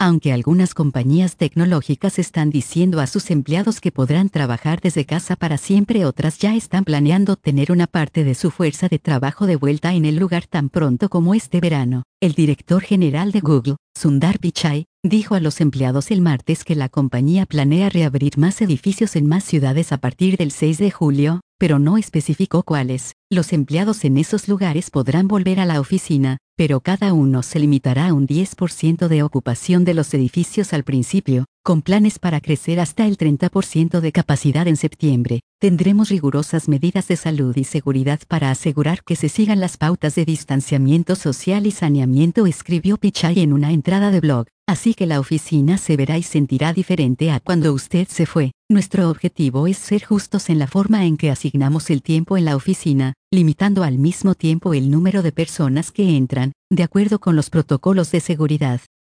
Aunque algunas compañías tecnológicas están diciendo a sus empleados que podrán trabajar desde casa para siempre, otras ya están planeando tener una parte de su fuerza de trabajo de vuelta en el lugar tan pronto como este verano. El director general de Google, Sundar Pichai, dijo a los empleados el martes que la compañía planea reabrir más edificios en más ciudades a partir del 6 de julio, pero no especificó cuáles. Los empleados en esos lugares podrán volver a la oficina, pero cada uno se limitará a un 10% de ocupación de los edificios al principio, con planes para crecer hasta el 30% de capacidad en septiembre. Tendremos rigurosas medidas de salud y seguridad para asegurar que se sigan las pautas de distanciamiento social y saneamiento, escribió Pichai en una entrada de blog. Así que la oficina se verá y sentirá diferente a cuando usted se fue. Nuestro objetivo es ser justos en la forma en que asignamos el tiempo en la oficina, limitando al mismo tiempo el número de personas que entran, de acuerdo con los protocolos de seguridad.